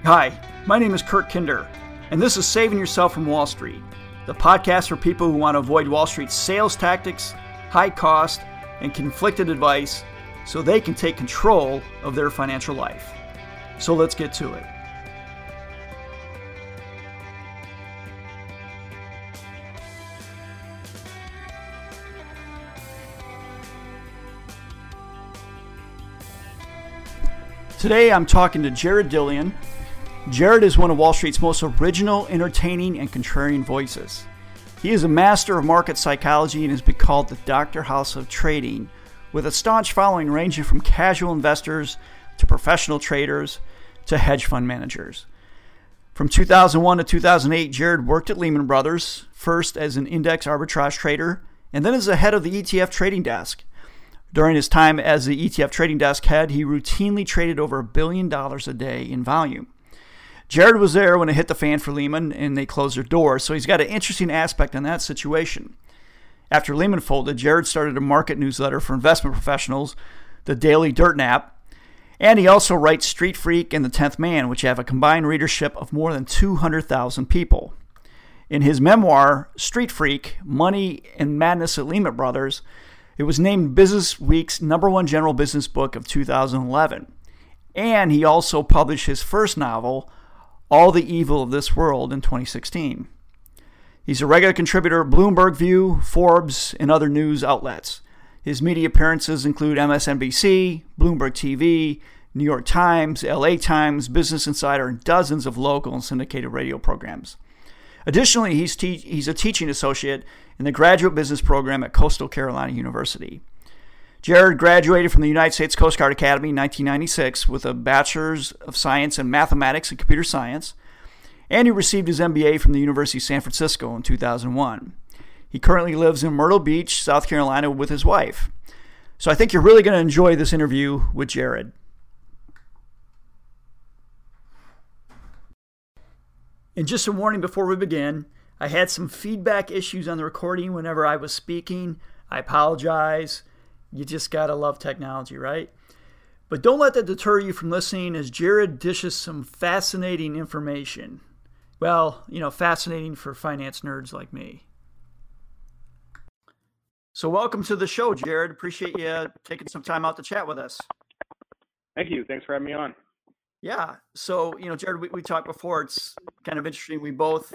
Hi, my name is Kurt Kinder, and this is Saving Yourself from Wall Street, the podcast for people who want to avoid Wall Street's sales tactics, high cost, and conflicted advice so they can take control of their financial life. So let's get to it. Today I'm talking to Jared Dillian. Jared is one of Wall Street's most original, entertaining, and contrarian voices. He is a master of market psychology and has been called the Dr. House of Trading, with a staunch following ranging from casual investors to professional traders to hedge fund managers. From 2001 to 2008, Jared worked at Lehman Brothers, first as an index arbitrage trader, and then as the head of the ETF trading desk. During his time as the ETF trading desk head, he routinely traded over $1 billion a day in volume. Jared was there when it hit the fan for Lehman and they closed their doors, so he's got an interesting aspect on that situation. After Lehman folded, Jared started a market newsletter for investment professionals, the Daily Dirt Nap, and he also writes Street Freak and The 10th Man, which have a combined readership of more than 200,000 people. In his memoir, Street Freak, Money and Madness at Lehman Brothers, it was named Business Week's #1 general business book of 2011. And he also published his first novel, All the Evil of This World, in 2016. He's a regular contributor at Bloomberg View, Forbes, and other news outlets. His media appearances include MSNBC, Bloomberg TV, New York Times, LA Times, Business Insider, and dozens of local and syndicated radio programs. Additionally, he's a teaching associate in the graduate business program at Coastal Carolina University. Jared graduated from the United States Coast Guard Academy in 1996 with a Bachelor's of Science in Mathematics and Computer Science, and he received his MBA from the University of San Francisco in 2001. He currently lives in Myrtle Beach, South Carolina with his wife. So I think you're really going to enjoy this interview with Jared. And just a warning before we begin, I had some feedback issues on the recording whenever I was speaking. I apologize. You just gotta love technology, right? But don't let that deter you from listening, as Jared dishes some fascinating information. Well, fascinating for finance nerds like me. So welcome to the show, Jared. Appreciate you taking some time out to chat with us. Thank you. Thanks for having me on. Yeah. So, Jared, we talked before. It's kind of interesting. We both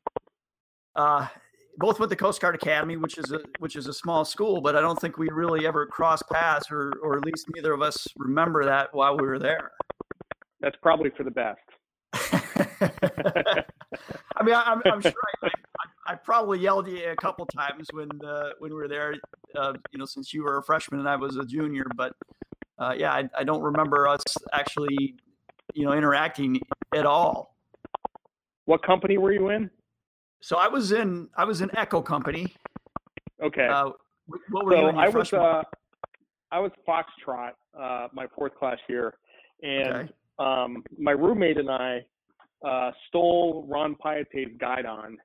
went to Coast Guard Academy, which is a small school, but I don't think we really ever crossed paths, or at least neither of us remember that while we were there. That's probably for the best. I mean, I'm sure I probably yelled at you a couple times when we were there, since you were a freshman and I was a junior. But I don't remember us actually, interacting at all. What company were you in? So I was in Echo Company. Okay. What were you in your freshman? I was Foxtrot, my fourth class year, and my roommate and I stole Ron Piete's Guidon,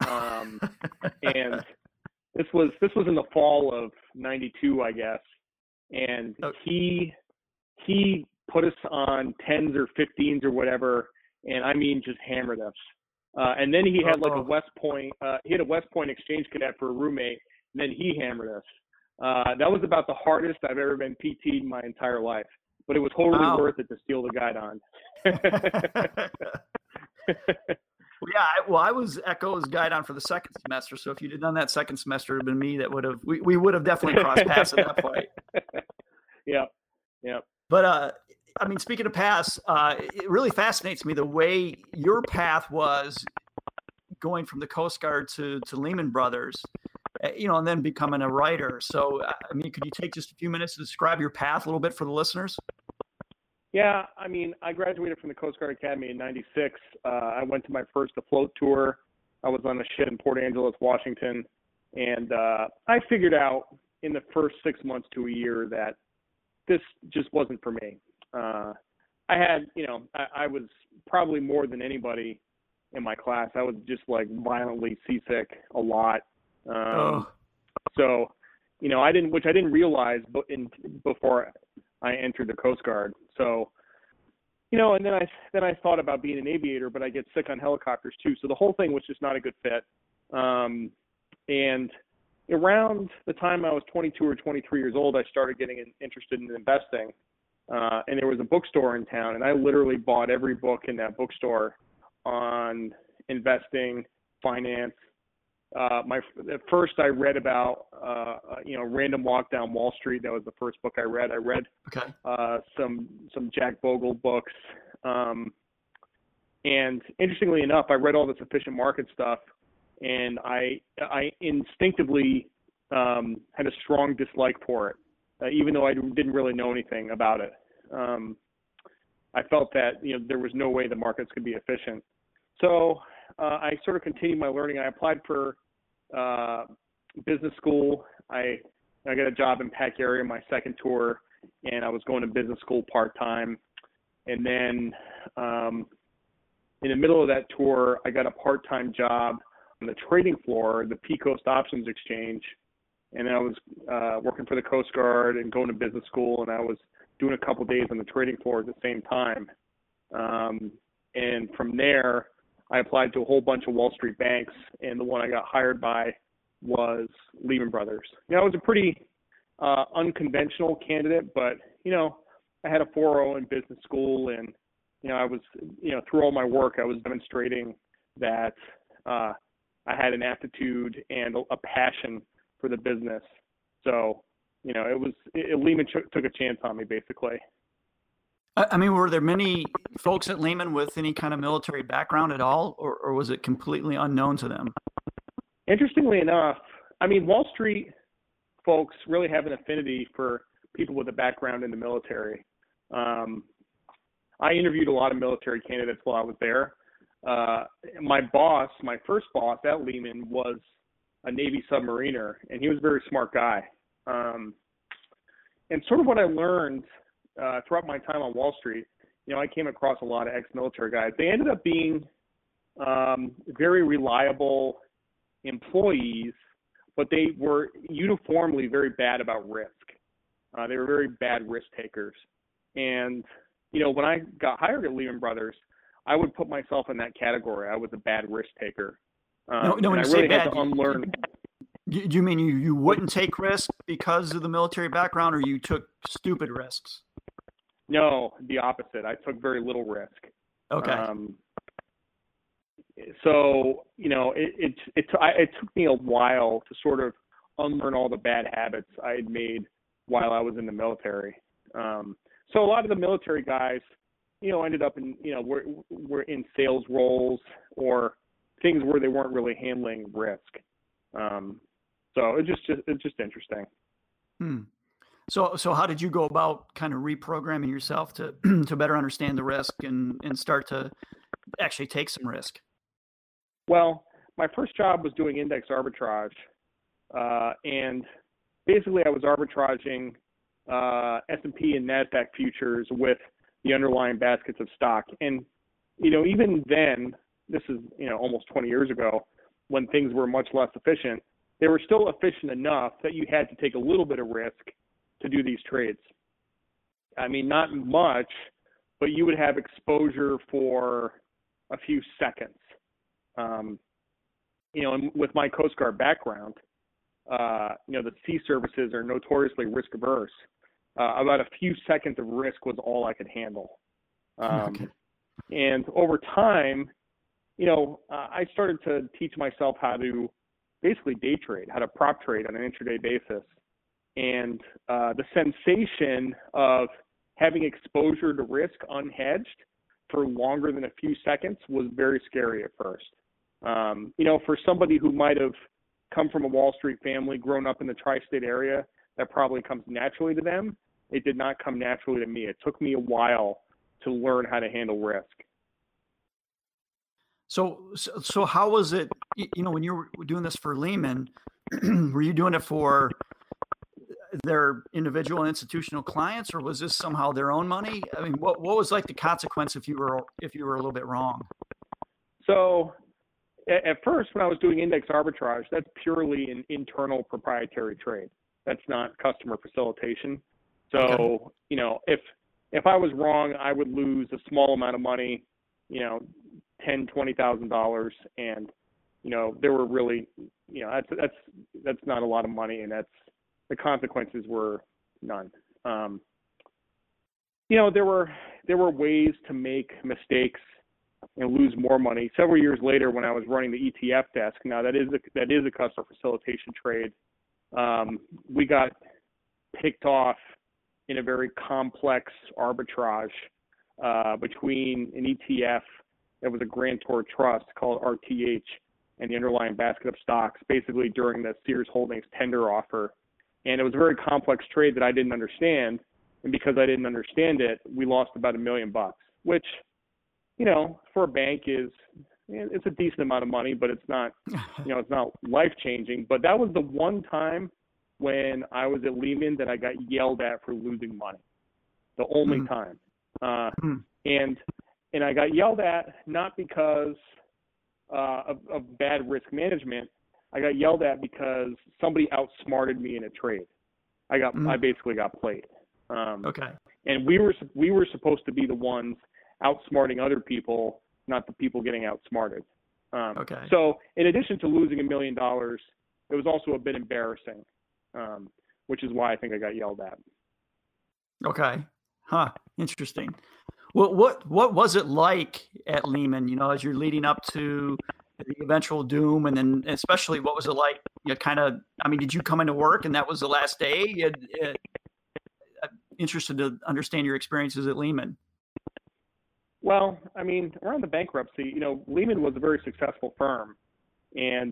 and this was in the fall of '92, I guess, and he put us on 10s or 15s or whatever, and I mean just hammered us. And then he had a West Point. He had a West Point exchange cadet for a roommate, and then he hammered us. That was about the hardest I've ever been PT'd in my entire life, but it was totally worth it to steal the Guidon. I was Echo's Guidon for the second semester. So if you'd have done that second semester, it would have been me that we would have definitely crossed paths at that point. Yeah. But speaking of paths, it really fascinates me the way your path was going from the Coast Guard to Lehman Brothers, and then becoming a writer. So, could you take just a few minutes to describe your path a little bit for the listeners? Yeah, I graduated from the Coast Guard Academy in '96. I went to my first afloat tour. I was on a ship in Port Angeles, Washington, and I figured out in the first 6 months to a year that this just wasn't for me. I had, I was probably more than anybody in my class. I was just violently seasick a lot. So, I didn't realize before I entered the Coast Guard. So And then I thought about being an aviator, but I get sick on helicopters too. So the whole thing was just not a good fit. And around the time I was 22 or 23 years old, I started getting interested in investing. And there was a bookstore in town, and I literally bought every book in that bookstore on investing, finance. At first I read about, Random Walk Down Wall Street. That was the first book I read. I read some Jack Bogle books. And interestingly enough, I read all this efficient market stuff, and I instinctively had a strong dislike for it, even though I didn't really know anything about it. I felt that there was no way the markets could be efficient. So I sort of continued my learning. I applied for business school. I got a job in Pack Area my second tour, and I was going to business school part-time. And then in the middle of that tour, I got a part-time job on the trading floor, the P-Coast Options Exchange. And I was working for the Coast Guard and going to business school, and I was doing a couple days on the trading floor at the same time. And from there, I applied to a whole bunch of Wall Street banks, and the one I got hired by was Lehman Brothers. I was a pretty unconventional candidate, but, I had a 4.0 in business school, and, I was, through all my work, I was demonstrating that I had an aptitude and a passion for the business. So, Lehman took a chance on me, basically. I mean, were there many folks at Lehman with any kind of military background at all, or was it completely unknown to them? Interestingly enough, Wall Street folks really have an affinity for people with a background in the military. I interviewed a lot of military candidates while I was there. My first boss at Lehman was a Navy submariner, and he was a very smart guy. And sort of what I learned throughout my time on Wall Street, I came across a lot of ex-military guys. They ended up being very reliable employees, but they were uniformly very bad about risk. They were very bad risk takers. And, when I got hired at Lehman Brothers, I would put myself in that category. I was a bad risk taker. No, when I you really say bad, had to unlearn. Do you mean you wouldn't take risks because of the military background, or you took stupid risks? No, the opposite. I took very little risk. Okay. So, it took me a while to sort of unlearn all the bad habits I had made while I was in the military. So a lot of the military guys, ended up in, were in sales roles or things where they weren't really handling risk. So it's just interesting. So how did you go about kind of reprogramming yourself to to better understand the risk and start to actually take some risk? Well, my first job was doing index arbitrage, and basically I was arbitraging S&P and NASDAQ futures with the underlying baskets of stock. And even then, this is almost 20 years ago, when things were much less efficient, they were still efficient enough that you had to take a little bit of risk to do these trades. Not much, but you would have exposure for a few seconds. And with my Coast Guard background, the sea services are notoriously risk averse. About a few seconds of risk was all I could handle. Okay. And over time, I started to teach myself how to basically day trade, how to prop trade on an intraday basis. And the sensation of having exposure to risk unhedged for longer than a few seconds was very scary at first. For somebody who might have come from a Wall Street family, grown up in the tri-state area, that probably comes naturally to them. It did not come naturally to me. It took me a while to learn how to handle risk. So how was it, when you were doing this for Lehman, were you doing it for their individual and institutional clients, or was this somehow their own money? What was like the consequence if you were a little bit wrong? So at first, when I was doing index arbitrage, that's purely an internal proprietary trade. That's not customer facilitation. So, Okay. if I was wrong, I would lose a small amount of money, you know, $10,000, $20,000, and there were really, that's not a lot of money, and the consequences were none. There were ways to make mistakes and lose more money. Several years later, when I was running the ETF desk, now that is a customer facilitation trade, we got picked off in a very complex arbitrage between an ETF that was a grantor trust called RTH and the underlying basket of stocks, basically during the Sears Holdings tender offer. And it was a very complex trade that I didn't understand. And because I didn't understand it, we lost about $1 million, which, for a bank it's a decent amount of money, but it's not, it's not life changing. But that was the one time when I was at Lehman that I got yelled at for losing money. The only time. And I got yelled at not because of bad risk management. I got yelled at because somebody outsmarted me in a trade. I basically got played. Okay. And we were supposed to be the ones outsmarting other people, not the people getting outsmarted. Okay. So in addition to losing $1 million, it was also a bit embarrassing, which is why I think I got yelled at. Okay. Huh. Interesting. Well, what was it like at Lehman, as you're leading up to the eventual doom, and then especially what was it like, did you come into work and that was the last day? I'm interested to understand your experiences at Lehman. Well, around the bankruptcy, Lehman was a very successful firm, and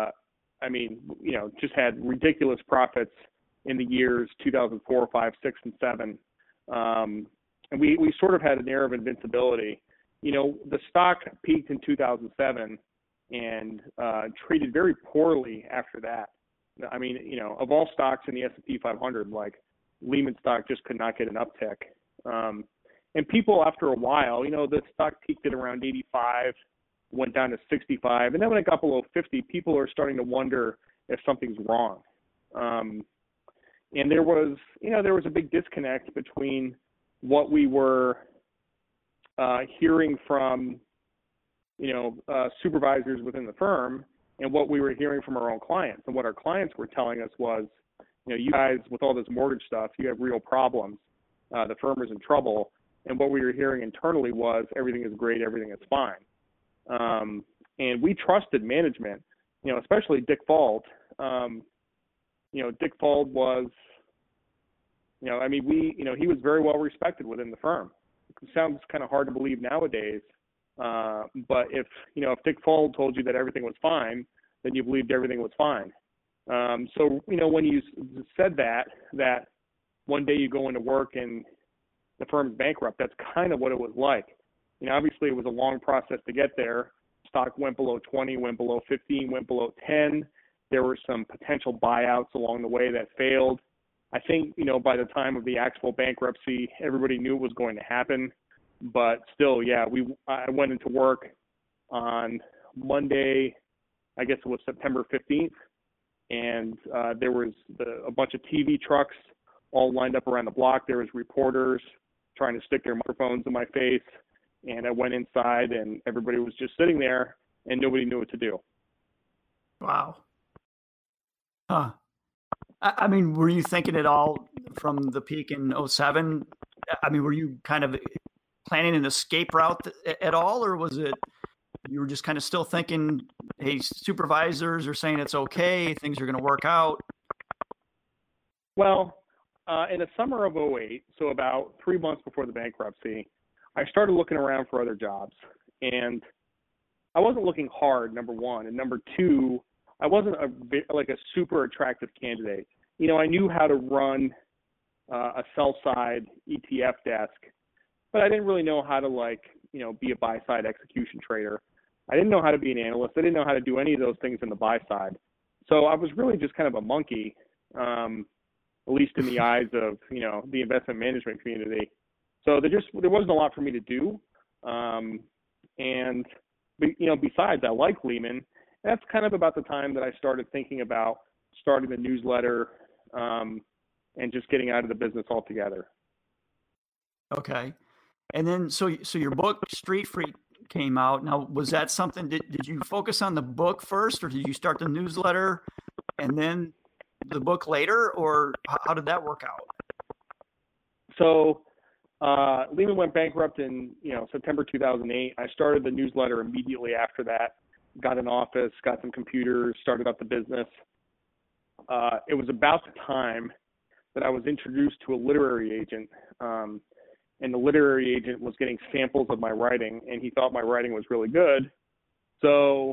just had ridiculous profits in the years 2004, 5, 6, and 7. And we sort of had an air of invincibility. The stock peaked in 2007 and traded very poorly after that. Of all stocks in the S&P 500, like Lehman stock just could not get an uptick. And people, after a while, the stock peaked at around 85, went down to 65, and then when it got below 50, people are starting to wonder if something's wrong. And there was a big disconnect between what we were hearing from, supervisors within the firm and what we were hearing from our own clients. And what our clients were telling us was, you guys, with all this mortgage stuff, you have real problems. The firm is in trouble. And what we were hearing internally was everything is great, everything is fine. And we trusted management, especially Dick Fald. Dick Fald was, he was very well respected within the firm. It sounds kind of hard to believe nowadays. But if Dick Fald told you that everything was fine, then you believed everything was fine. So, when you said that one day you go into work and the firm's bankrupt, that's kind of what it was like. Obviously it was a long process to get there. Stock went below 20, went below 15, went below 10. There were some potential buyouts along the way that failed. I think, by the time of the actual bankruptcy, everybody knew it was going to happen. But still, yeah, I went into work on Monday, I guess it was September 15th, and there was a bunch of TV trucks all lined up around the block. There was reporters trying to stick their microphones in my face, and I went inside, and everybody was just sitting there, and nobody knew what to do. Wow. Huh. Were you thinking at all from the peak in 2007? Were you kind of planning an escape route at all, or was it you were just kind of still thinking, hey, supervisors are saying it's okay, things are going to work out? Well, in the summer of 2008, so about 3 months before the bankruptcy, I started looking around for other jobs. And I wasn't looking hard, number one. And number two, I wasn't a super attractive candidate. I knew how to run a sell-side ETF desk, but I didn't really know how to be a buy-side execution trader. I didn't know how to be an analyst. I didn't know how to do any of those things on the buy side. So I was really just kind of a monkey, at least in the eyes of, the investment management community. So there wasn't a lot for me to do. Besides, I like Lehman. That's kind of about the time that I started thinking about starting the newsletter and just getting out of the business altogether. Okay. And then, so your book Street Freak came out. Now, was that something? Did you focus on the book first, or did you start the newsletter and then the book later, or how did that work out? So Lehman went bankrupt in September 2008. I started the newsletter immediately after that. Got an office, got some computers, started up the business. It was about the time that I was introduced to a literary agent, and the literary agent was getting samples of my writing, and he thought my writing was really good. So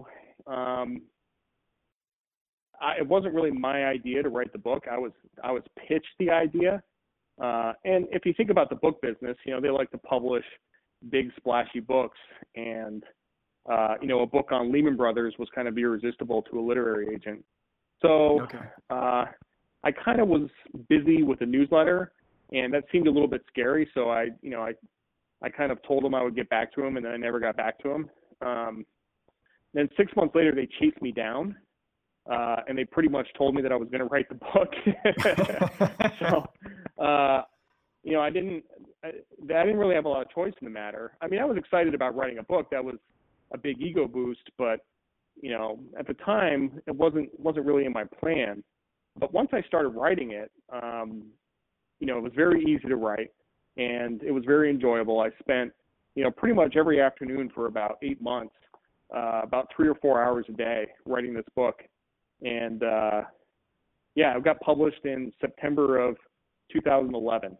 it wasn't really my idea to write the book. I was pitched the idea. And if you think about the book business, they like to publish big splashy books, and a book on Lehman Brothers was kind of irresistible to a literary agent. So Okay. I kind of was busy with the newsletter, and that seemed a little bit scary. So I kind of told him I would get back to him, and then I never got back to him. Then 6 months later, they chased me down, and they pretty much told me that I was going to write the book. So, I didn't really have a lot of choice in the matter. I mean, I was excited about writing a book. That was a big ego boost, but at the time, it wasn't really in my plan. But once I started writing it, it was very easy to write, and it was very enjoyable. I spent, pretty much every afternoon for about 8 months, about 3 or 4 hours a day writing this book. And it got published in September of 2011.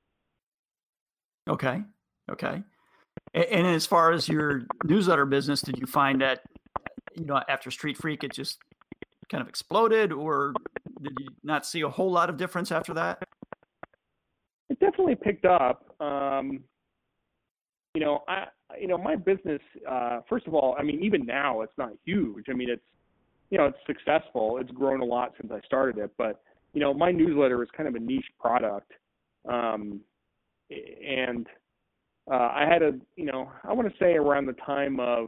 Okay. And as far as your newsletter business, did you find that, after Street Freak, it just kind of exploded, or did you not see a whole lot of difference after that? It definitely picked up. My business, first of all, I mean, even now it's not huge. I mean, it's successful. It's grown a lot since I started it, but my newsletter is kind of a niche product. And I had I want to say around the time of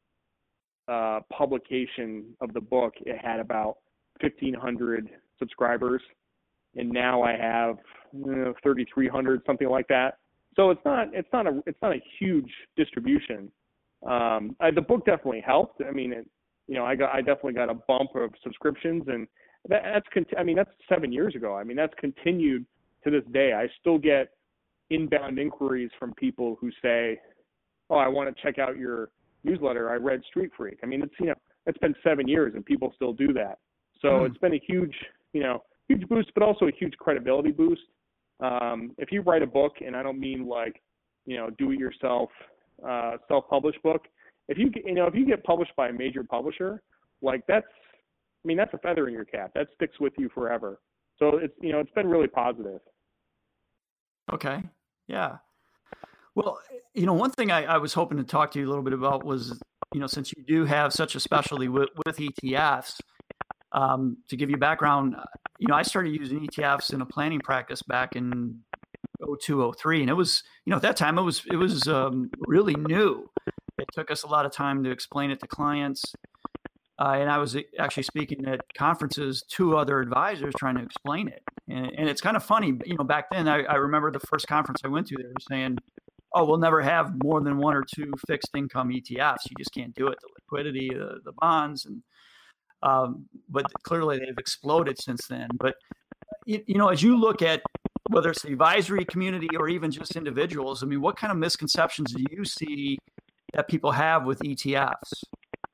publication of the book, it had about 1,500 subscribers, and now I have 3,300, something like that. So it's not a huge distribution. The book definitely helped. I mean, I definitely got a bump of subscriptions, and that's 7 years ago. I mean, that's continued to this day. I still get inbound inquiries from people who say, "Oh, I want to check out your newsletter. I read Street Freak." I mean, it's been 7 years, and people still do that. So It's been a huge boost, but also a huge credibility boost. If you write a book, and I don't mean like, do it yourself, self-published book. If you get published by a major publisher, like that's a feather in your cap. That sticks with you forever. So it's been really positive. Okay. Yeah. Well, one thing I was hoping to talk to you a little bit about was, since you do have such a specialty with ETFs, to give you background, I started using ETFs in a planning practice back in 2002, 2003, and it was, at that time it was really new. It took us a lot of time to explain it to clients, and I was actually speaking at conferences to other advisors trying to explain it. And it's kind of funny, back then I remember the first conference I went to, they were saying, "Oh, we'll never have more than 1 or 2 fixed income ETFs. You just can't do it. The liquidity, the bonds," and but clearly they've exploded since then. But as you look at whether it's the advisory community or even just individuals, I mean, what kind of misconceptions do you see that people have with ETFs?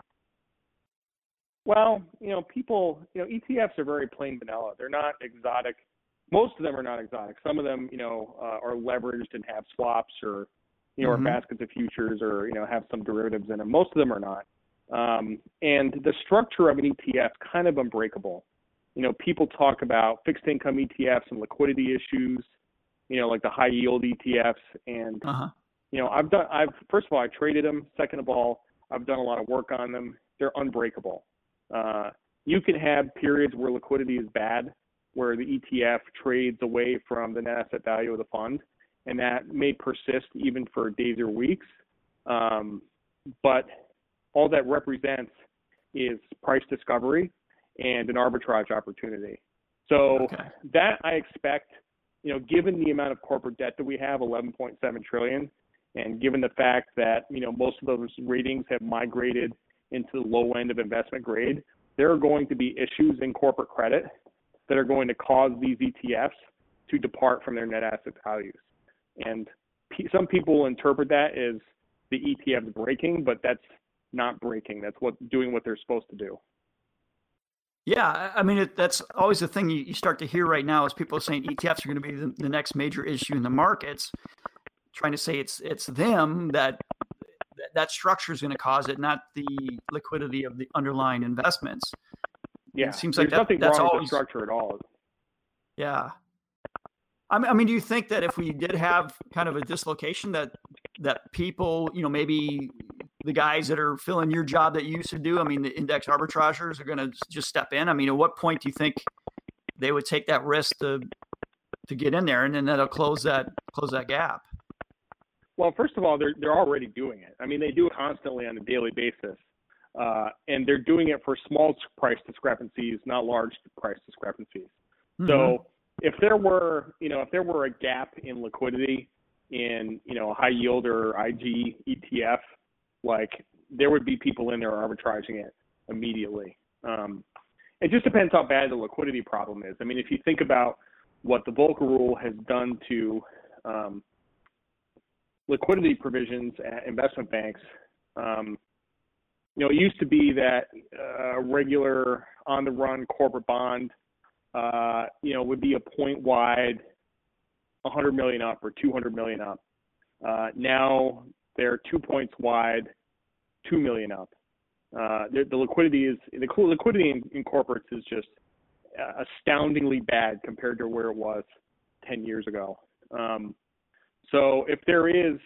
Well, people, ETFs are very plain vanilla. They're not exotic. Most of them are not exotic. Some of them, are leveraged and have swaps or, or baskets of futures or, have some derivatives in them. Most of them are not. And the structure of an ETF is kind of unbreakable. People talk about fixed income ETFs and liquidity issues, like the high yield ETFs. And, first of all, I traded them. Second of all, I've done a lot of work on them. They're unbreakable. You can have periods where liquidity is bad, where the ETF trades away from the net asset value of the fund, and that may persist even for days or weeks. But all that represents is price discovery and an arbitrage opportunity. So that I expect given the amount of corporate debt that we have, 11.7 trillion, and given the fact that, most of those ratings have migrated into the low end of investment grade, there are going to be issues in corporate credit that are going to cause these ETFs to depart from their net asset values. And some people interpret that as the ETFs breaking, but that's not breaking. That's doing what they're supposed to do. Yeah, I mean, that's always the thing you start to hear right now is people saying ETFs are going to be the next major issue in the markets, trying to say it's them that structure is going to cause it, not the liquidity of the underlying investments. Yeah, it seems there's like nothing that's wrong always with the structure at all. Yeah. I mean, do you think that if we did have kind of a dislocation that people, maybe the guys that are filling your job that you used to do, I mean, the index arbitragers are going to just step in? I mean, at what point do you think they would take that risk to get in there, and then that'll close that gap? Well, first of all, they're already doing it. I mean, they do it constantly on a daily basis, and they're doing it for small price discrepancies, not large price discrepancies. Mm-hmm. So if there were a gap in liquidity in, a high yield or IG ETF, like there would be people in there arbitraging it immediately. It just depends how bad the liquidity problem is. I mean, if you think about what the Volcker Rule has done to liquidity provisions at investment banks, it used to be that a regular on-the-run corporate bond, would be a point wide, 100 million up or 200 million up. Now they're 2 points wide, 2 million up. The liquidity in corporates is just astoundingly bad compared to where it was 10 years ago. So if there is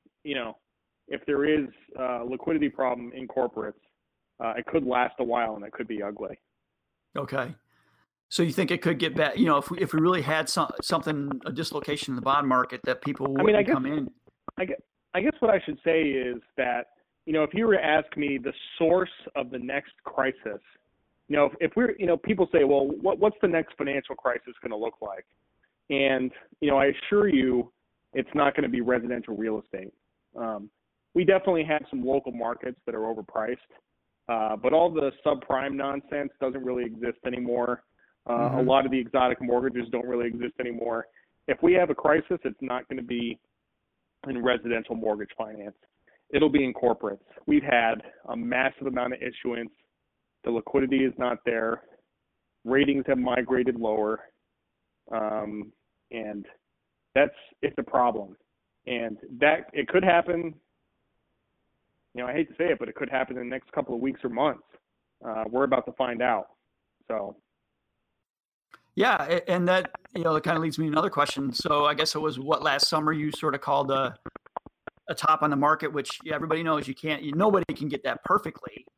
a liquidity problem in corporates, it could last a while and it could be ugly. Okay. So you think it could get bad? If we really had a dislocation in the bond market, that people would come in. I guess what I should say is that, if you were to ask me the source of the next crisis, if we're, people say, well, what's the next financial crisis going to look like? And, I assure you, it's not going to be residential real estate. We definitely have some local markets that are overpriced, but all the subprime nonsense doesn't really exist anymore. A lot of the exotic mortgages don't really exist anymore. If we have a crisis, it's not going to be in residential mortgage finance. It'll be in corporates. We've had a massive amount of issuance. The liquidity is not there. Ratings have migrated lower. And it's a problem. And that it could happen, I hate to say it, but it could happen in the next couple of weeks or months. We're about to find out. So. Yeah, and that it kind of leads me to another question. So I guess it was last summer you sort of called a top on the market, which everybody knows nobody can get that perfectly.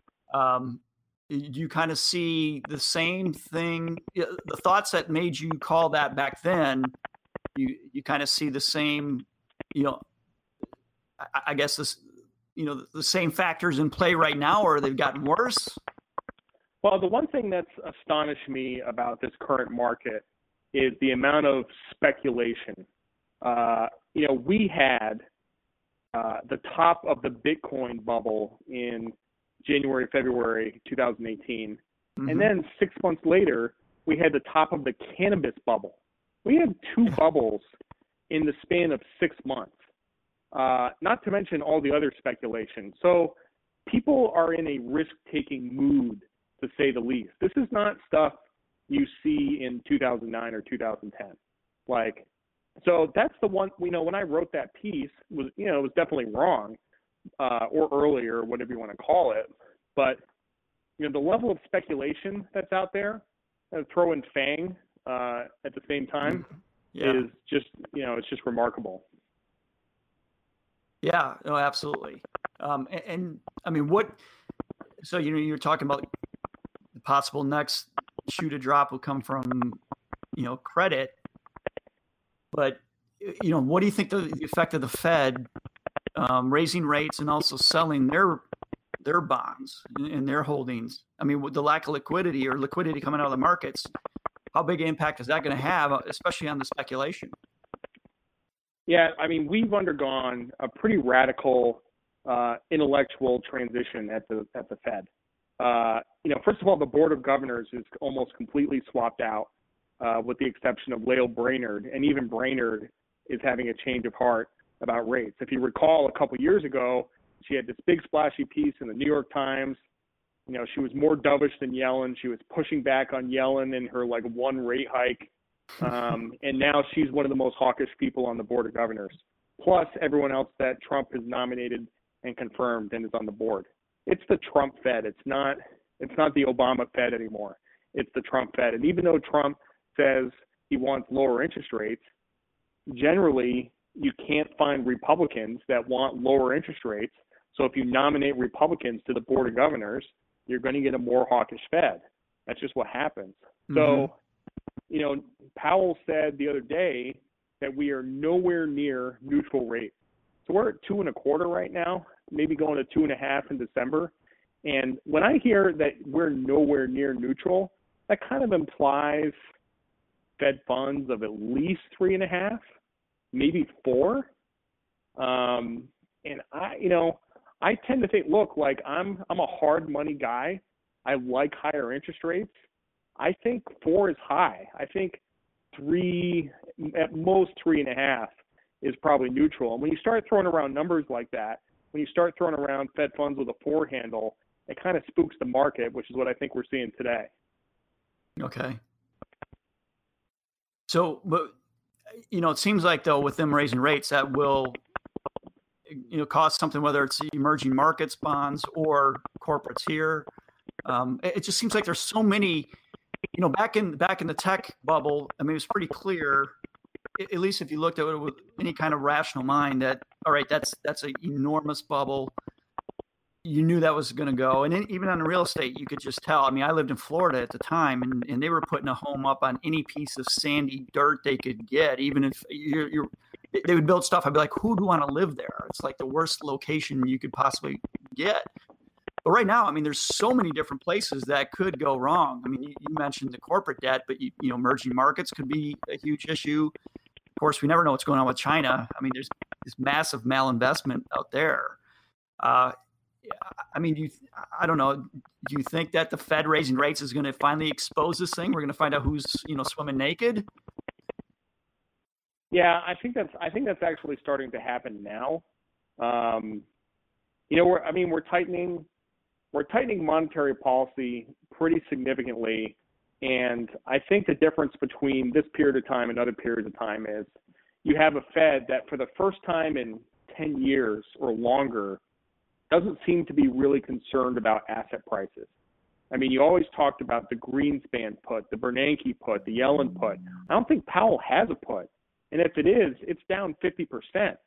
You kind of see the same thing, the thoughts that made you call that back then. You kind of see the same, I guess this, the same factors in play right now, or they've gotten worse. Well, the one thing that's astonished me about this current market is the amount of speculation. We had the top of the Bitcoin bubble in January, February 2018. Mm-hmm. And then 6 months later, we had the top of the cannabis bubble. We had two bubbles in the span of 6 months, not to mention all the other speculation. So people are in a risk-taking mood, to say the least. This is not stuff you see in 2009 or 2010. So that's the one, when I wrote that piece, it was definitely wrong, or earlier, whatever you want to call it. But, the level of speculation that's out there, throw in FANG at the same time, is just, it's just remarkable. Yeah, no, absolutely. And I mean, so, you're talking about the possible next shoe to drop will come from, credit. But, what do you think the effect of the Fed raising rates and also selling their bonds and their holdings? I mean, with the lack of liquidity or liquidity coming out of the markets, how big an impact is that going to have, especially on the speculation? Yeah, I mean, we've undergone a pretty radical intellectual transition at the Fed. First of all, the Board of Governors is almost completely swapped out, with the exception of Lael Brainerd, and even Brainerd is having a change of heart about rates. If you recall, a couple years ago, she had this big splashy piece in the New York Times. She was more dovish than Yellen. She was pushing back on Yellen in her one rate hike. And now she's one of the most hawkish people on the Board of Governors, plus everyone else that Trump has nominated and confirmed and is on the board. It's the Trump Fed. It's not the Obama Fed anymore. It's the Trump Fed. And even though Trump says he wants lower interest rates, generally you can't find Republicans that want lower interest rates. So if you nominate Republicans to the Board of Governors, you're going to get a more hawkish Fed. That's just what happens. So, Powell said the other day that we are nowhere near neutral rates. So we're at 2.25 right now, maybe going to 2.5 in December. And when I hear that we're nowhere near neutral, that kind of implies Fed funds of at least 3.5, maybe 4. And I tend to think, look, I'm a hard money guy. I like higher interest rates. I think 4 is high. I think 3, at most 3.5, is probably neutral. And when you start throwing around numbers like that, when you start throwing around Fed funds with a 4 handle, it kind of spooks the market, which is what I think we're seeing today. Okay. So, but it seems like though with them raising rates, that will cost something, whether it's emerging markets bonds or corporates here. It just seems like there's so many. Back in the tech bubble, I mean, it was pretty clear, at least if you looked at it with any kind of rational mind, that all right, that's an enormous bubble. You knew that was going to go, and even on real estate, you could just tell. I mean, I lived in Florida at the time, and they were putting a home up on any piece of sandy dirt they could get, even if they would build stuff. I'd be like, who would want to live there? It's like the worst location you could possibly get. But right now, I mean, there's so many different places that could go wrong. I mean, you mentioned the corporate debt, but emerging markets could be a huge issue. Of course, we never know what's going on with China. I mean, there's this massive malinvestment out there. I mean, I don't know. Do you think that the Fed raising rates is going to finally expose this thing? We're going to find out who's swimming naked. Yeah, I think that's actually starting to happen now. We're tightening monetary policy pretty significantly, and I think the difference between this period of time and other periods of time is you have a Fed that for the first time in 10 years or longer doesn't seem to be really concerned about asset prices. I mean, you always talked about the Greenspan put, the Bernanke put, the Yellen put. I don't think Powell has a put. And if it is, it's down 50%.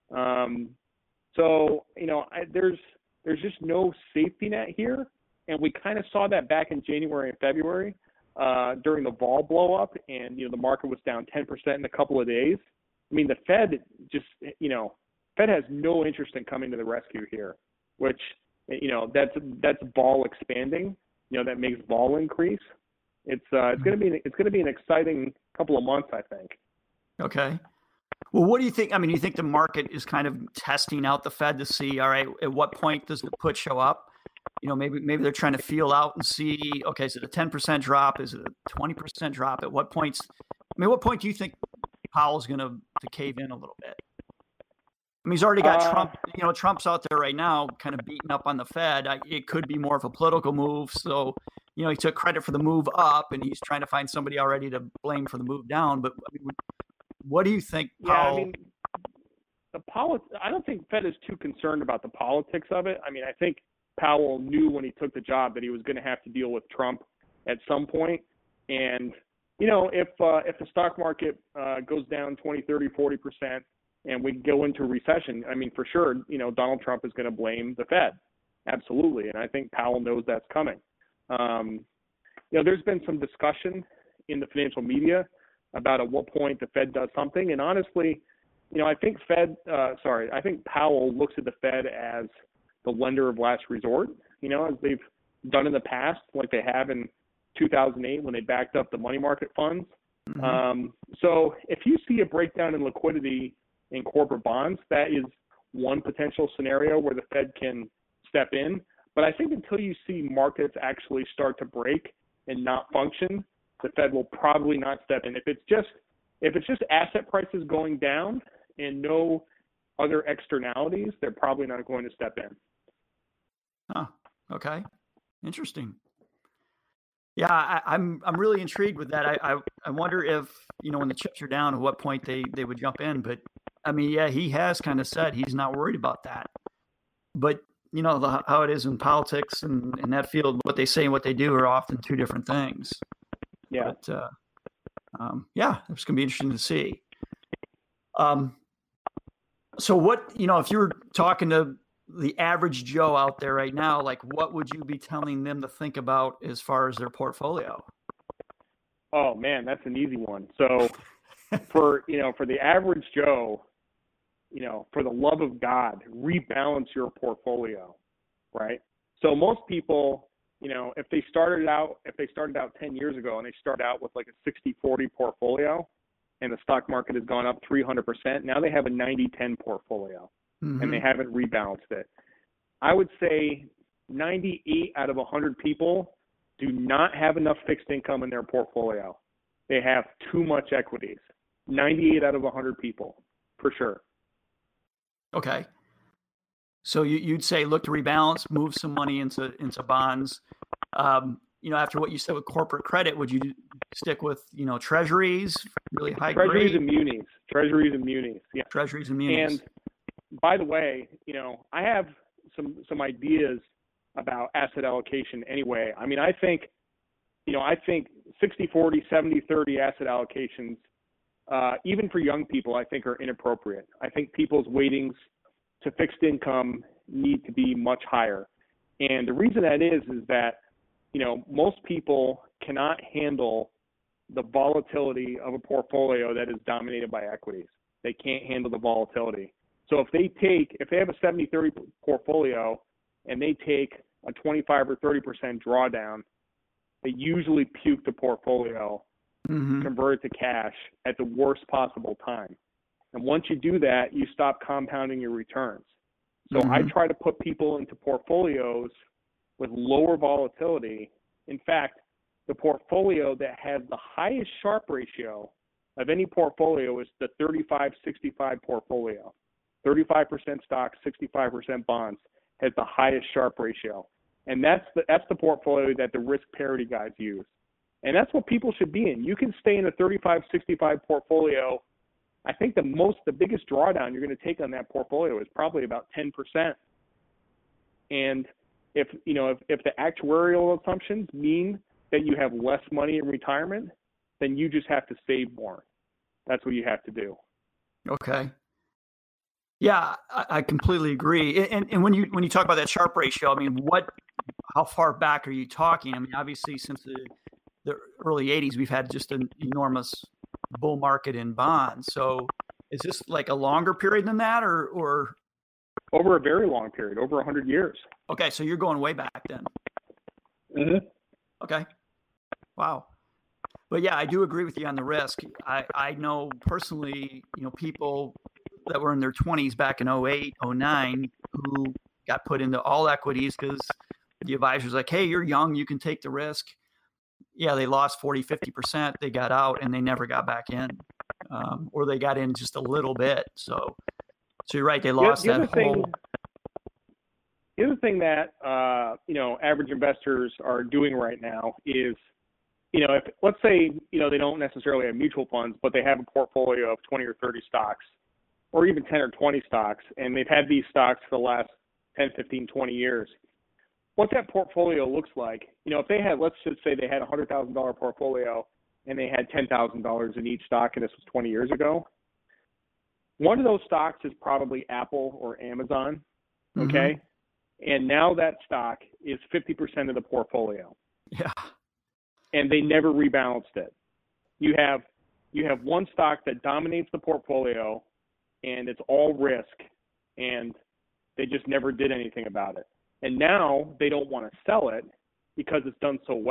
There's just no safety net here. And we kind of saw that back in January and February during the vol blow up, and the market was down 10% in a couple of days. I mean, the Fed Fed has no interest in coming to the rescue here, which that's vol expanding. That makes vol increase. It's going to be an exciting couple of months, I think. Okay. Well, what do you think? I mean, you think the market is kind of testing out the Fed to see, all right, at what point does the put show up? Maybe they're trying to feel out and see, okay, is it a 10% drop? Is it a 20% drop? At what points? I mean, what point do you think Powell's going to cave in a little bit? I mean, he's already got Trump. Trump's out there right now, kind of beating up on the Fed. It could be more of a political move. So, he took credit for the move up, and he's trying to find somebody already to blame for the move down. But I mean, what do you think, Powell? Yeah, I mean, I don't think Fed is too concerned about the politics of it. I mean, I think Powell knew when he took the job that he was going to have to deal with Trump at some point. And, if the stock market goes down 20, 30, 40%, and we go into a recession, I mean, for sure, Donald Trump is going to blame the Fed. Absolutely. And I think Powell knows that's coming. There's been some discussion in the financial media about at what point the Fed does something. And honestly, I think I think Powell looks at the Fed as the lender of last resort, as they've done in the past, like they have in 2008 when they backed up the money market funds. Mm-hmm. So if you see a breakdown in liquidity in corporate bonds, that is one potential scenario where the Fed can step in. But I think until you see markets actually start to break and not function, the Fed will probably not step in. If it's just asset prices going down and no other externalities, they're probably not going to step in. Huh. Okay. Interesting. Yeah, I'm really intrigued with that. I wonder if, when the chips are down, at what point they would jump in. But I mean, yeah, he has kind of said he's not worried about that. But how it is in politics and in that field, what they say and what they do are often two different things. Yeah. But yeah, it's going to be interesting to see. So what, if you were talking to the average Joe out there right now, like what would you be telling them to think about as far as their portfolio? Oh man, that's an easy one. So for the average Joe, for the love of God, rebalance your portfolio, right? So most people, if they started out 10 years ago and they start out with like a 60-40 portfolio and the stock market has gone up 300%, now they have a 90-10 portfolio. Mm-hmm. And they haven't rebalanced it. I would say 98 out of 100 people do not have enough fixed income in their portfolio. They have too much equities. 98 out of 100 people, for sure. Okay. So you'd say look to rebalance, move some money into bonds. After what you said with corporate credit, would you stick with, treasuries, really high Treasuries grade? and munis. Treasuries and munis. Yeah. Treasuries and munis. And by the way, I have some ideas about asset allocation anyway. I mean, I think 60-40, 70-30 asset allocations, even for young people, I think are inappropriate. I think people's weightings to fixed income need to be much higher. And the reason that is that, most people cannot handle the volatility of a portfolio that is dominated by equities. They can't handle the volatility. So if they have a 70-30 portfolio and they take a 25 or 30% drawdown, they usually puke the portfolio, mm-hmm. convert it to cash at the worst possible time. And once you do that, you stop compounding your returns. So mm-hmm. I try to put people into portfolios with lower volatility. In fact, the portfolio that has the highest Sharpe ratio of any portfolio is the 35-65 portfolio. 35% stocks, 65% bonds has the highest Sharpe ratio. And that's the portfolio that the risk parity guys use. And that's what people should be in. You can stay in a 35-65 portfolio. I think the biggest drawdown you're going to take on that portfolio is probably about 10%. And if the actuarial assumptions mean that you have less money in retirement, then you just have to save more. That's what you have to do. Okay. Yeah, I completely agree. And when you talk about that Sharpe ratio, I mean, how far back are you talking? I mean, obviously since the early 80s, we've had just an enormous bull market in bonds. So is this like a longer period than that or? Over a very long period, over 100 years. Okay. So you're going way back then. Mm-hmm. Okay. Wow. But yeah, I do agree with you on the risk. I know personally, people that were in their 20s back in 08, 09, who got put into all equities because the advisor's like, hey, you're young, you can take the risk. Yeah, they lost 40, 50%. They got out and they never got back in. Or they got in just a little bit. So you're right, they lost that whole. The other thing that, average investors are doing right now is, if let's say, they don't necessarily have mutual funds, but they have a portfolio of 20 or 30 stocks, or even 10 or 20 stocks, and they've had these stocks for the last 10, 15, 20 years. What that portfolio looks like, if they had, let's just say they had a $100,000 portfolio and they had $10,000 in each stock, and this was 20 years ago, one of those stocks is probably Apple or Amazon, okay? Mm-hmm. And now that stock is 50% of the portfolio. Yeah. And they never rebalanced it. You have one stock that dominates the portfolio, and it's all risk, and they just never did anything about it. And now they don't want to sell it because it's done so well.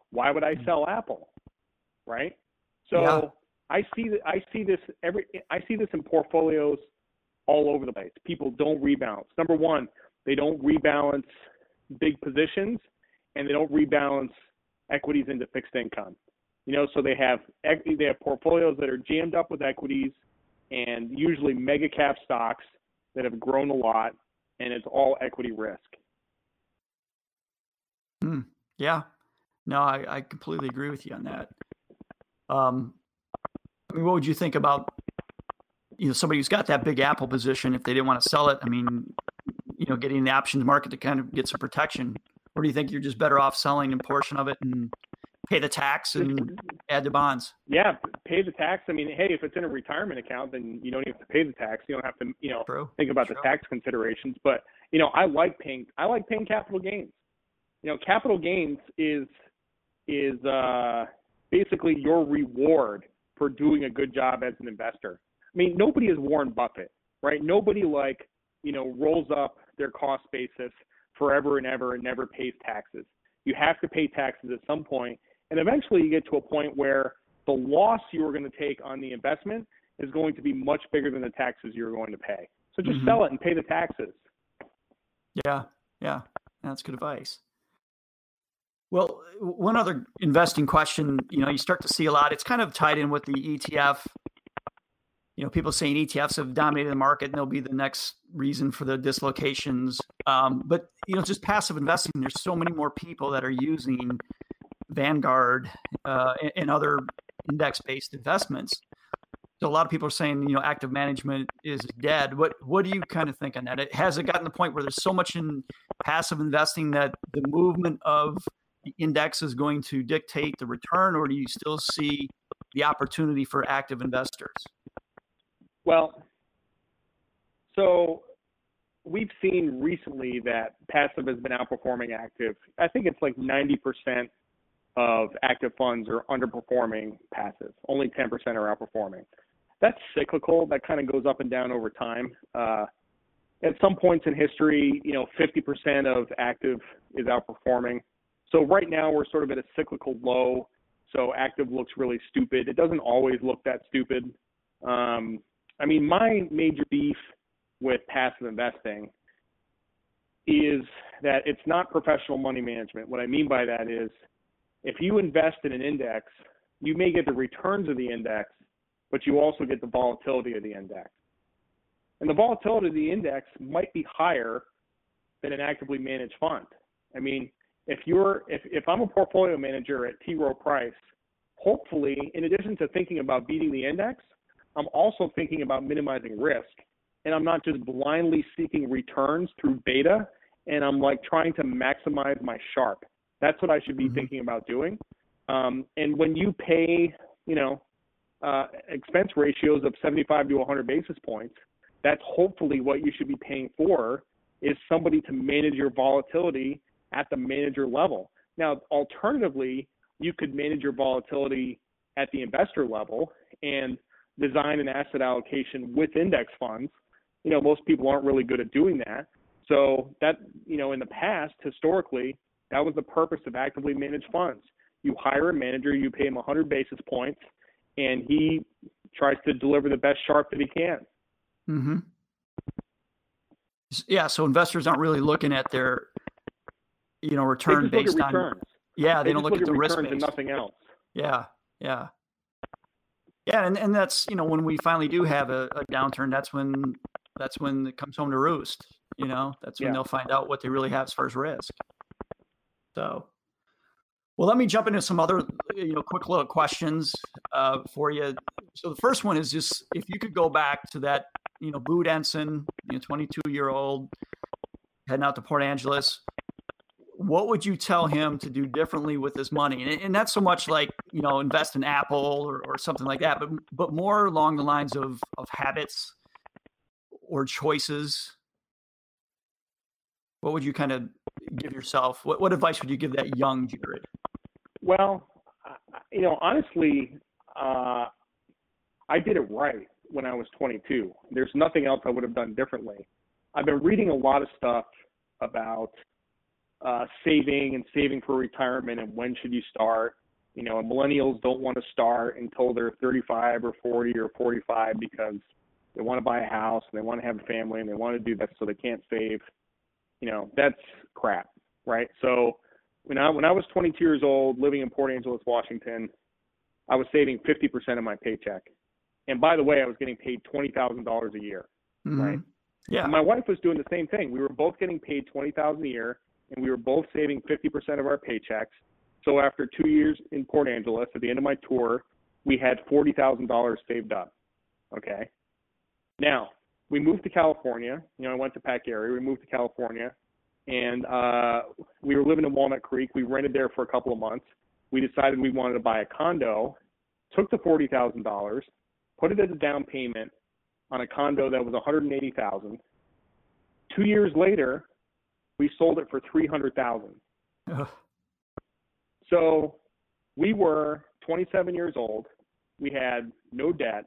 Why would I sell Apple? Right? So Yeah. I see this in portfolios all over the place. People don't rebalance. Number one, they don't rebalance big positions, and they don't rebalance equities into fixed income. So they have portfolios that are jammed up with equities and usually mega cap stocks that have grown a lot, and it's all equity risk. Yeah. No, I completely agree with you on that. I mean, what would you think about, somebody who's got that big Apple position, if they didn't want to sell it? I mean, getting the options market to kind of get some protection, or do you think you're just better off selling a portion of it and pay the tax and add the bonds? Yeah, pay the tax. I mean, hey, if it's in a retirement account, then you don't even have to pay the tax. You don't have to, think about the tax considerations. But I like paying capital gains. Capital gains is basically your reward for doing a good job as an investor. I mean, nobody is Warren Buffett, right? Nobody rolls up their cost basis forever and ever and never pays taxes. You have to pay taxes at some point, and eventually you get to a point where the loss you are going to take on the investment is going to be much bigger than the taxes you're going to pay. So just sell it and pay the taxes. Yeah, that's good advice. Well, one other investing question, you start to see a lot. It's kind of tied in with the ETF. People saying ETFs have dominated the market and they'll be the next reason for the dislocations. But, just passive investing, there's so many more people that are using Vanguard and other index-based investments. So a lot of people are saying, active management is dead. What do you kind of think on that? Has it gotten to the point where there's so much in passive investing that the movement of the index is going to dictate the return, or do you still see the opportunity for active investors? Well, so we've seen recently that passive has been outperforming active. I think it's like 90% of active funds are underperforming passive. Only 10% are outperforming. That's cyclical. That kind of goes up and down over time. At some points in history, 50% of active is outperforming. So right now we're sort of at a cyclical low. So active looks really stupid. It doesn't always look that stupid. I mean, my major beef with passive investing is that it's not professional money management. What I mean by that is if you invest in an index, you may get the returns of the index, but you also get the volatility of the index. And the volatility of the index might be higher than an actively managed fund. I mean, if I'm a portfolio manager at T. Rowe Price, hopefully, in addition to thinking about beating the index, I'm also thinking about minimizing risk. And I'm not just blindly seeking returns through beta, and I'm trying to maximize my Sharpe. That's what I should be thinking about doing. And when you pay, expense ratios of 75 to 100 basis points, that's hopefully what you should be paying for, is somebody to manage your volatility at the manager level. Now, alternatively, you could manage your volatility at the investor level and design an asset allocation with index funds. Most people aren't really good at doing that. So that, in the past, historically, that was the purpose of actively managed funds. You hire a manager, you pay him 100 basis points, and he tries to deliver the best Sharpe that he can. Mm-hmm. Yeah, so investors aren't really looking at their, return based on returns. Yeah, they don't look at the risk and nothing else. Yeah. And that's, when we finally do have a downturn, that's when it comes home to roost. That's when they'll find out what they really have as far as risk. So, well, let me jump into some other, quick little questions for you. So the first one is just, if you could go back to that, Boo Denson, 22-year-old, heading out to Port Angeles, what would you tell him to do differently with his money? And not so much like, invest in Apple or something like that, but more along the lines of habits or choices. What would you kind of give yourself? What advice would you give that young Jared? Well, honestly, I did it right when I was 22. There's nothing else I would have done differently. I've been reading a lot of stuff about saving for retirement and when should you start. And millennials don't want to start until they're 35 or 40 or 45 because they want to buy a house and they want to have a family and they want to do that so they can't save. That's crap, right? So when I was 22 years old, living in Port Angeles, Washington, I was saving 50% of my paycheck. And by the way, I was getting paid $20,000 a year, right? Yeah. And my wife was doing the same thing. We were both getting paid $20,000 a year, and we were both saving 50% of our paychecks. So after 2 years in Port Angeles, at the end of my tour, we had $40,000 saved up. Okay. Now we moved to California. I went to Pat Garrett. We moved to California, and we were living in Walnut Creek. We rented there for a couple of months. We decided we wanted to buy a condo. Took the $40,000, put it as a down payment on a condo that was $180,000. 2 years later, we sold it for $300,000. So we were 27 years old. We had no debt,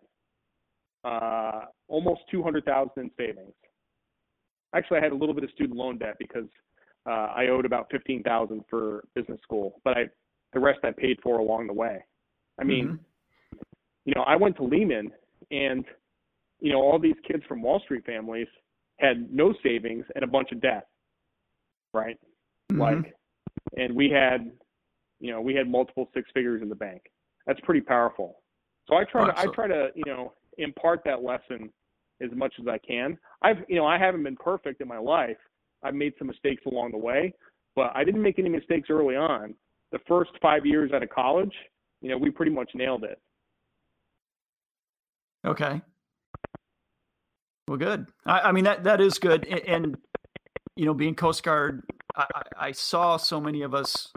almost $200,000 in savings. Actually, I had a little bit of student loan debt because I owed about $15,000 for business school, but the rest I paid for along the way. I mean, I went to Lehman, and all these kids from Wall Street families had no savings and a bunch of debt, right? And we had multiple six figures in the bank. That's pretty powerful. So I try to impart that lesson as much as I can. I haven't been perfect in my life. I've made some mistakes along the way, but I didn't make any mistakes early on. The first 5 years out of college, we pretty much nailed it. Okay. Well, good. I mean, that is good. And being Coast Guard, I saw so many of us,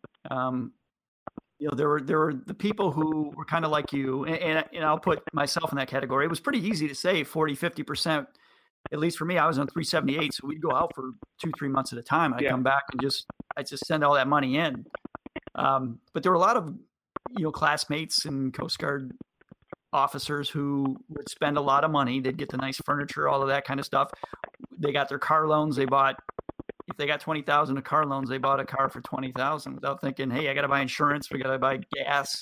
there were the people who were kind of like you, and I'll put myself in that category. It was pretty easy to save 40, 50%. At least for me, I was on 378. So we'd go out for 2-3 months at a time. I'd come back and I'd just send all that money in. But there were a lot of, classmates and Coast Guard officers who would spend a lot of money. They'd get the nice furniture, all of that kind of stuff. They got their car loans. If they got $20,000 of car loans, they bought a car for $20,000 without thinking, hey, I got to buy insurance. We got to buy gas.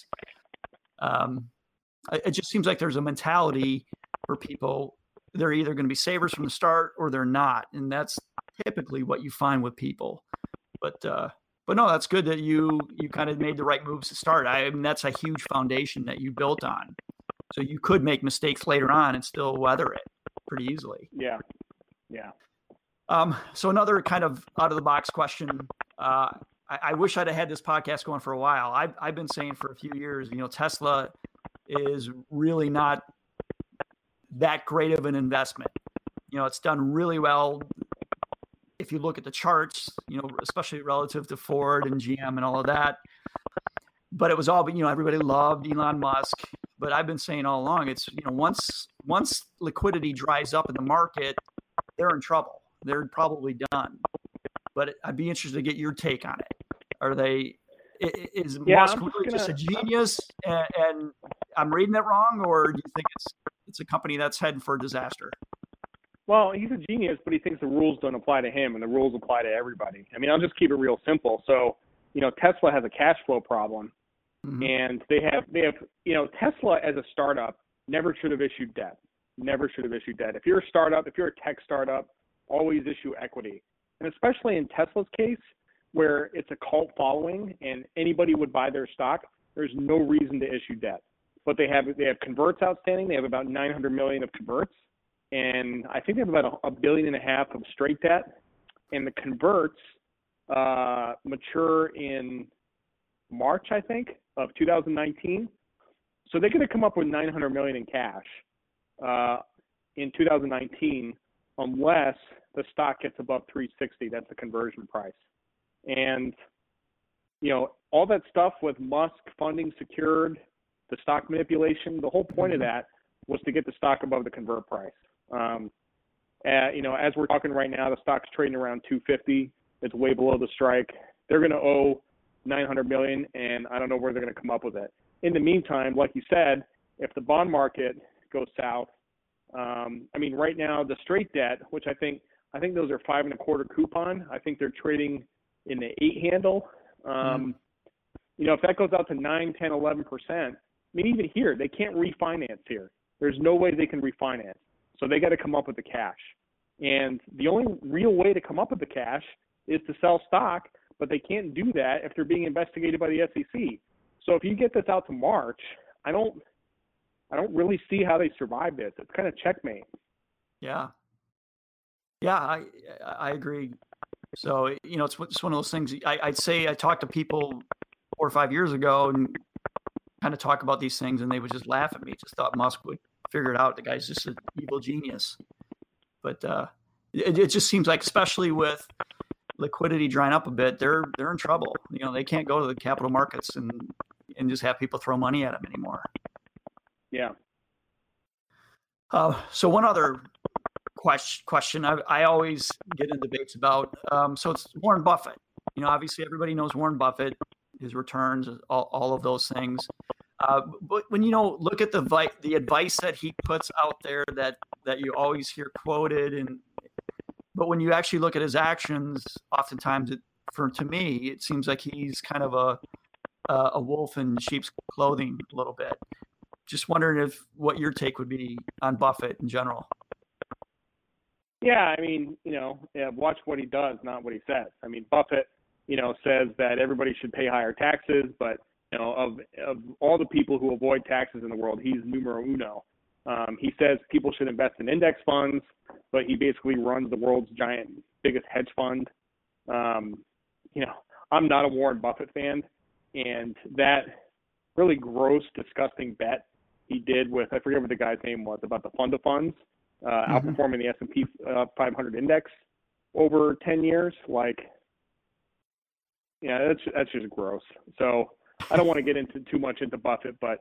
It just seems like there's a mentality for people. They're either going to be savers from the start or they're not. And that's typically what you find with people. But no, that's good that you kind of made the right moves to start. I mean, that's a huge foundation that you built on. So you could make mistakes later on and still weather it pretty easily. Yeah. So another kind of out of the box question. I wish I'd have had this podcast going for a while. I've been saying for a few years, Tesla is really not that great of an investment. It's done really well. If you look at the charts, especially relative to Ford and GM and all of that, but it was all, everybody loved Elon Musk, but I've been saying all along, it's, once liquidity dries up in the market, they're in trouble. They're probably done, but I'd be interested to get your take on it. Is Musk really just a genius and I'm reading it wrong, or do you think it's a company that's heading for a disaster? Well, he's a genius, but he thinks the rules don't apply to him and the rules apply to everybody. I mean, I'll just keep it real simple. So, Tesla has a cash flow problem, and they have, Tesla as a startup never should have issued debt. Never should have issued debt. If you're a startup, if you're a tech startup, always issue equity. And especially in Tesla's case, where it's a cult following and anybody would buy their stock, there's no reason to issue debt. But they have converts outstanding. They have about $900 million of converts. And I think they have about $1.5 billion of straight debt. And the converts mature in March, I think, of 2019. So they're going to come up with $900 million in cash in 2019, unless the stock gets above 360. That's the conversion price. And all that stuff with Musk funding secured, the stock manipulation, the whole point of that was to get the stock above the convert price. As we're talking right now, the stock's trading around 250. It's way below the strike. They're going to owe $900 million, and I don't know where they're going to come up with it. In the meantime, like you said, if the bond market goes south, right now the straight debt, which I think those are 5.25 coupon. I think they're trading in the 8 handle. If that goes out to 9, 10, 11%, I mean, even here, they can't refinance here. There's no way they can refinance. So they got to come up with the cash. And the only real way to come up with the cash is to sell stock, but they can't do that if they're being investigated by the SEC. So if you get this out to March, I don't really see how they survive this. It's kind of checkmate. Yeah. Yeah, I agree. So, it's one of those things. I'd say I talked to people 4 or 5 years ago and kind of talk about these things, and they would just laugh at me. Just thought Musk would figure it out. The guy's just an evil genius. But it just seems like, especially with liquidity drying up a bit, they're in trouble. They can't go to the capital markets and just have people throw money at them anymore. Yeah. So one other question I always get in debates about. So it's Warren Buffett. Obviously everybody knows Warren Buffett, his returns, all of those things. But when look at the advice that he puts out there that you always hear quoted, but when you actually look at his actions, oftentimes to me it seems like he's kind of a wolf in sheep's clothing a little bit. Just wondering what your take would be on Buffett in general. Yeah, I mean, watch what he does, not what he says. I mean, Buffett, says that everybody should pay higher taxes, but of all the people who avoid taxes in the world, he's numero uno. He says people should invest in index funds, but he basically runs the world's biggest hedge fund. I'm not a Warren Buffett fan, and that really gross, disgusting bet he did with, I forget what the guy's name was, about the fund of funds, outperforming the S&P 500 index over 10 years. That's just gross. So I don't want to get into too much into Buffett, but,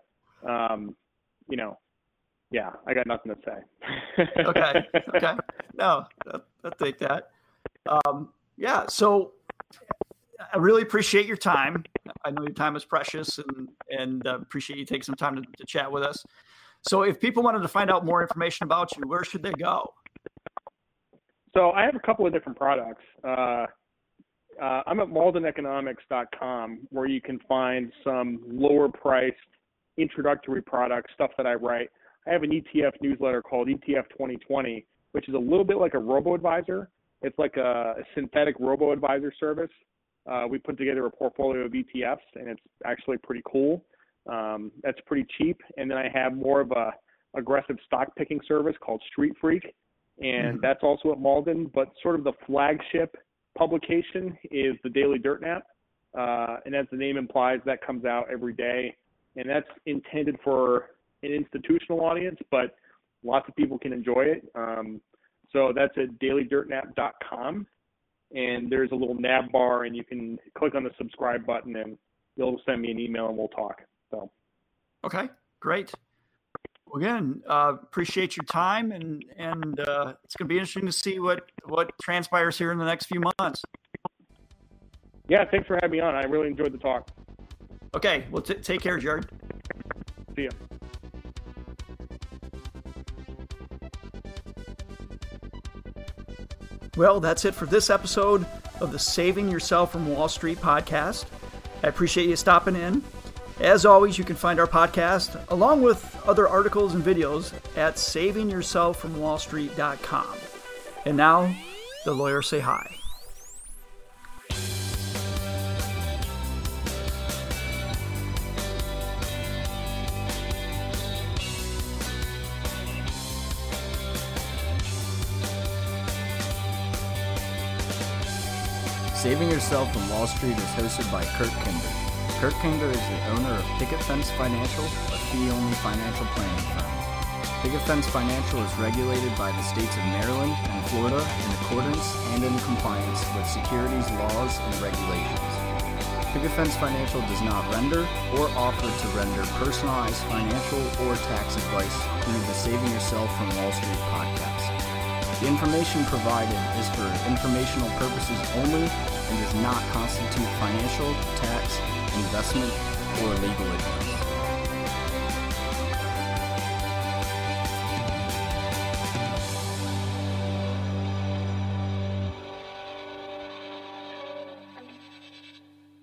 yeah, I got nothing to say. Okay. No, I'll take that. Yeah, so I really appreciate your time. I know your time is precious, and appreciate you taking some time to chat with us. So if people wanted to find out more information about you, where should they go? So I have a couple of different products. I'm at maldeneconomics.com, where you can find some lower priced introductory products, stuff that I write. I have an ETF newsletter called ETF 2020, which is a little bit like a robo-advisor. It's like a synthetic robo-advisor service. We put together a portfolio of ETFs, and it's actually pretty cool. That's pretty cheap. And then I have more of a aggressive stock picking service called Street Freak, and that's also at Malden. But sort of the flagship publication is the Daily Dirt Nap, and as the name implies, that comes out every day, and that's intended for an institutional audience, but lots of people can enjoy it. So that's at dailydirtnap.com, and there's a little nav bar, and you can click on the subscribe button, and you'll send me an email, and we'll talk. So, okay, great. Well, again, appreciate your time, and it's going to be interesting to see what transpires here in the next few months. Yeah, thanks for having me on. I really enjoyed the talk. Okay, well, take care, Jared. See ya. Well, that's it for this episode of the Saving Yourself from Wall Street podcast. I appreciate you stopping in. As always, you can find our podcast, along with other articles and videos, at savingyourselffromwallstreet.com. And now, the lawyers say hi. Saving Yourself from Wall Street is hosted by Kurt Kinder. Kurt Kinder is the owner of Picket Fence Financial, a fee-only financial planning firm. Picket Fence Financial is regulated by the states of Maryland and Florida in accordance and in compliance with securities laws and regulations. Picket Fence Financial does not render or offer to render personalized financial or tax advice through the Saving Yourself from Wall Street podcast. The information provided is for informational purposes only and does not constitute financial, tax, investment, or legal advice.